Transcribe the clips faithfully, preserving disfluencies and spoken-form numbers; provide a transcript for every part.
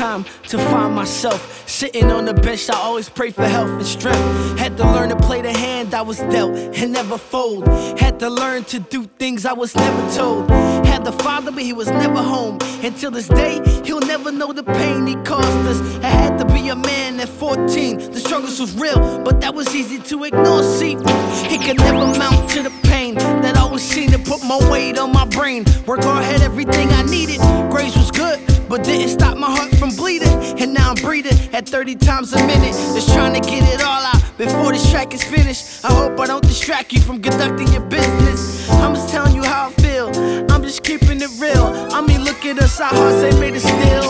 time to find myself. Sitting on the bench, I always pray for health and strength. Had to learn to play the hand I was dealt and never fold. Had to learn to do things I was never told. Had the father, but he was never home. Until this day, he'll never know the pain he caused us. I had to be a man at fourteen. The struggles was real, but that was easy to ignore. See, he could never mount to the pain that always seemed to put more weight on my brain. Work hard, had everything I needed. Grades was good, but didn't stop my heart from bleeding. And now I'm breathing at thirty times a minute, just trying to get it all out before this track is finished. I hope I don't distract you from conducting your business. I'm just telling you how I feel, I'm just keeping it real. I mean, look at us, our hearts ain't made of steel.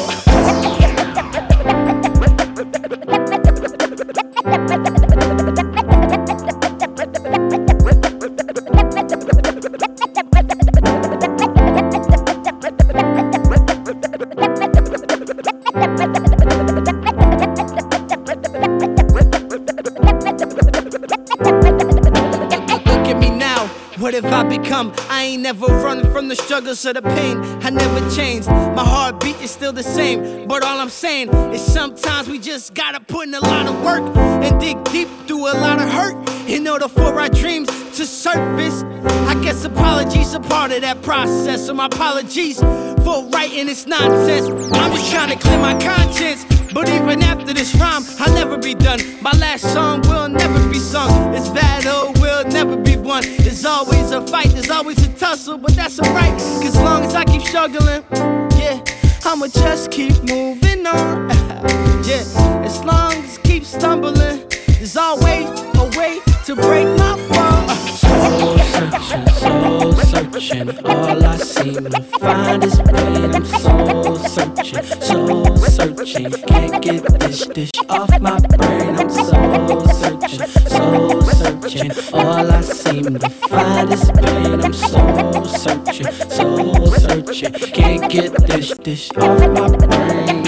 What have I become? I ain't never run from the struggles or the pain. I never changed. My heartbeat is still the same. But all I'm saying is sometimes we just gotta put in a lot of work and dig deep through a lot of hurt in order for our dreams to surface. I guess apologies are part of that process. So my apologies for writing this nonsense. I'm just trying to clear my conscience. But even after this rhyme, I'll never be done. My last song will never be sung. This battle will never be won. There's always a fight, there's always a tussle, but that's alright, cause as long as I keep struggling, yeah, I'ma just keep moving on. Yeah, as long as I keep stumbling, there's always a way to break my fall. Soul searching, soul searching, all I seem to find is pain. I'm soul searching, soul searching, can't get this dish off my brain. I'm soul searching, soul searching, all I seem to find is pain. I'm soul searching, soul searching, can't get this dish off my brain.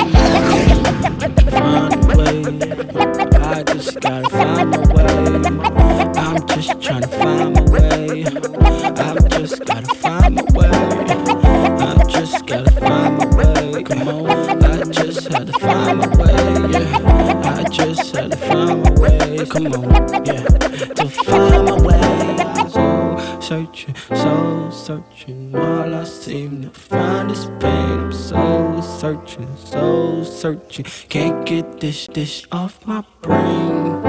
Find a way, I just gotta find a way. I'm just trying to find my way. I just gotta find my way. I just gotta find my way. Come on, I just had to find my way. Yeah, I just had to find my way. Come on, yeah, to find my way. Soul searching, soul searching, all I seem to find is pain. I'm soul searching, soul searching, can't get this dish off my brain.